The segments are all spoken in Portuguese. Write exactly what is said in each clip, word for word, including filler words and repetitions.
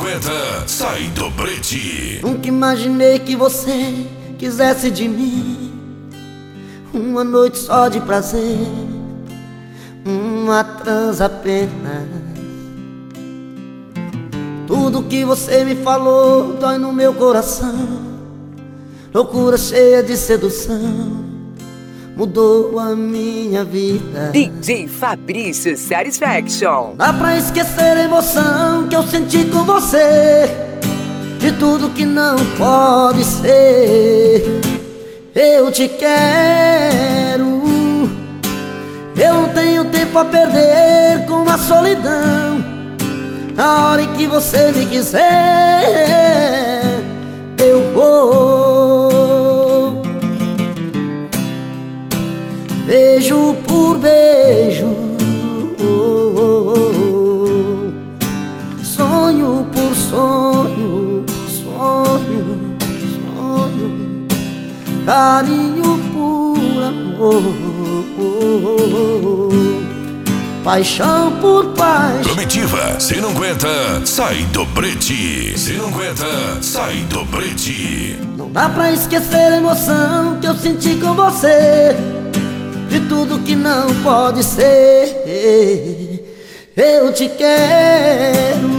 aguenta, sai do brete. Nunca imaginei que você quisesse de mim uma noite só de prazer, uma trans apenas. Tudo que você me falou dói no meu coração. Loucura cheia de sedução mudou a minha vida. D J Fabrício Satisfaction. Dá pra esquecer a emoção que eu senti com você, de tudo que não pode ser. Eu te quero, eu não tenho tempo a perder com a solidão. Na hora em que você me quiser, eu vou. Beijo por beijo, sonho por sonho, sonho, sonho, carinho por amor, paixão por paixão. Comitiva, se não aguenta, sai do brete. Se não aguenta, sai do brete. Não dá pra esquecer a emoção que eu senti com você, de tudo que não pode ser. Eu te quero,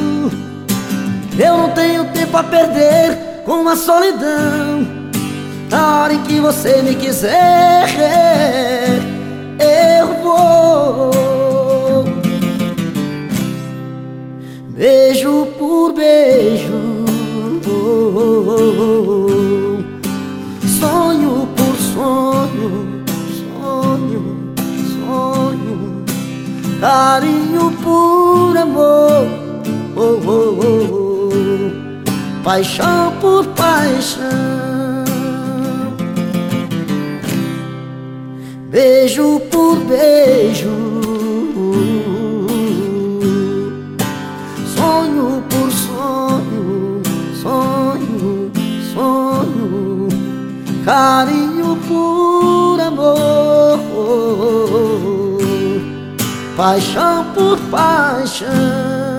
eu não tenho tempo a perder com a solidão. Na hora em que você me quiser, eu vou. Beijo por beijo, sonho por sonho, sonho, sonho, carinho por amor, oh, oh, oh, oh. Paixão por paixão. Beijo por beijo, sonho por sonho, sonho, sonho, carinho por amor, paixão por paixão.